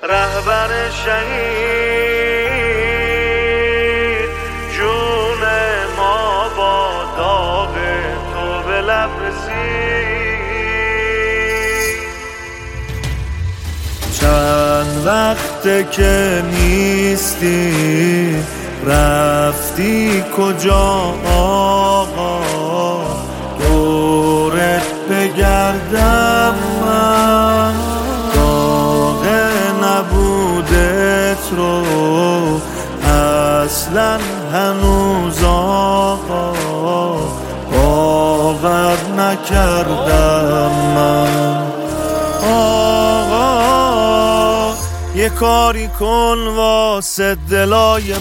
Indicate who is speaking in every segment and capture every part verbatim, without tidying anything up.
Speaker 1: رهبر شهید جون ما با داغ تو به لب رسید. چند وقته که نیستی، رفتی کجا آقا؟ دورت بگردم من، داغ نبودت رو اصلا هنوز آقا باور نکردم من. آقا یه کاری کن واسه دلای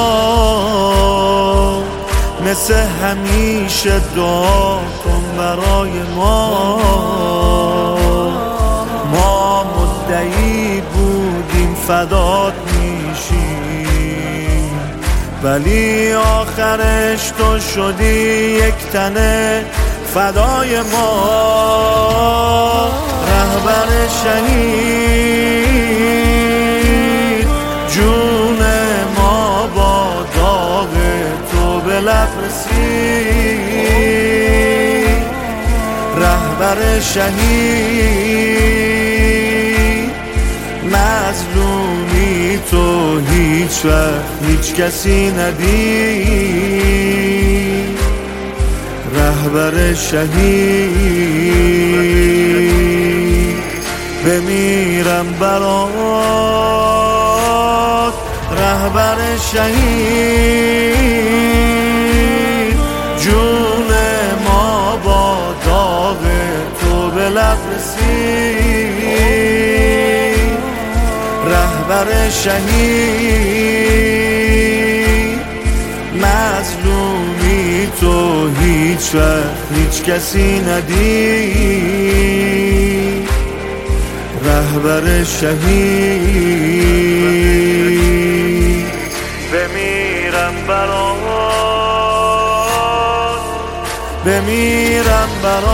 Speaker 1: ما، مثل همیشه دعا کن برای ما. ما مدعی بودیم فدات میشیم، ولی آخرش تو شدی یک تنه فدای ما. رهبر شهید جون ما با داغ تو به لب رسید. رهبر شهید مظلومی تو هیچ وقت هیچ کسی ندید. رهبر شهید بمیرم برات. رهبر شهید جون ما با داغ تو به لب رسید. رهبر شهید مظلومی تو هیچ وقت هیچ کسی ندید. رهبر شهید بمیرم برات، بمیرم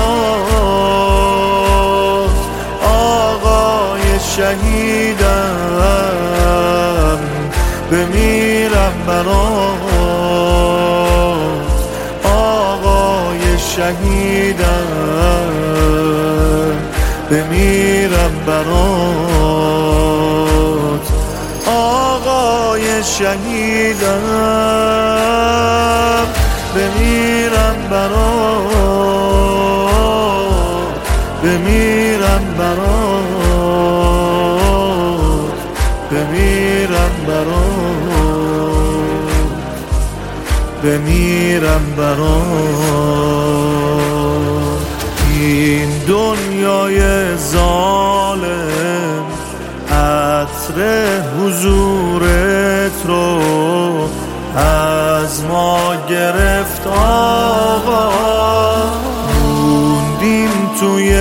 Speaker 1: برات. آقای شهیدم بمیرم برات. آقای شهیدم بمیرم برات. آقای شهیدم بمیرم برات. بمیرم برات. بمیرم برات. بمیرم برات. این دنیای ظالم عطر حضورت رو از ما گرفت آقا. موندیم توی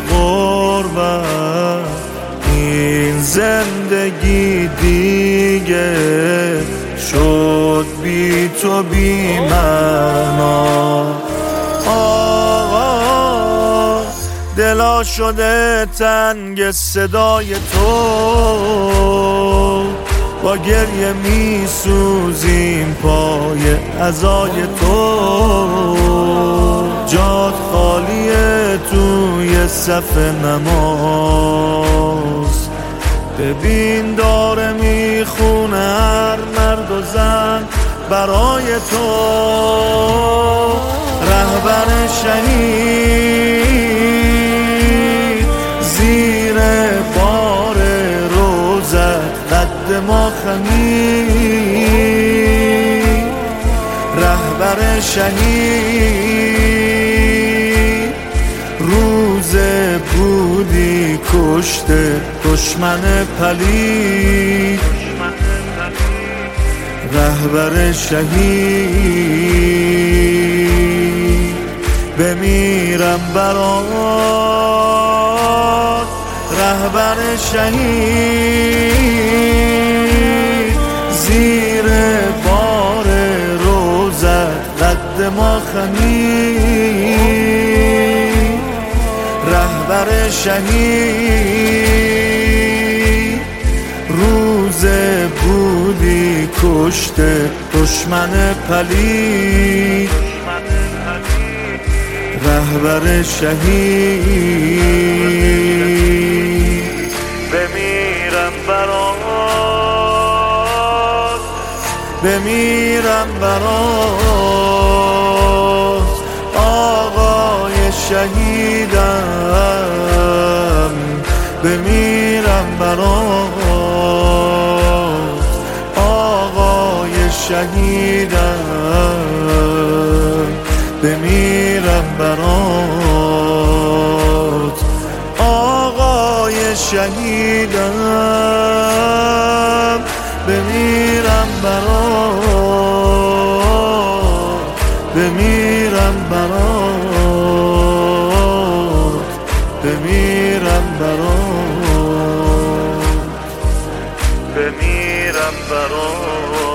Speaker 1: غربت، این زندگی دیگه شد بی تو بی معنا. آقا دلا شده تنگ صدای تو، با گریه می سوزیم پای عزای تو. جات خالیه توی صف نماز، ببین داره میخونه هر مرد و زن برای تو. رهبر شهید زیر بار روزت قد ما خمید. رهبر شهید روز بودی کشته دشمن پلید. رهبر شهید بمیرم برات. رهبر شهید زیر بار روزت قد ما خمید. رهبر شهید پشت دشمن پلید، رهبر شهید. بمیرم برات، بمیرم برات آقای شهیدم، بمیرم برات آقای شهیدم، بمیرم برات آقای شهیدم، بمیرم برات، بمیرم برات، بمیرم برات، بمیرم برات.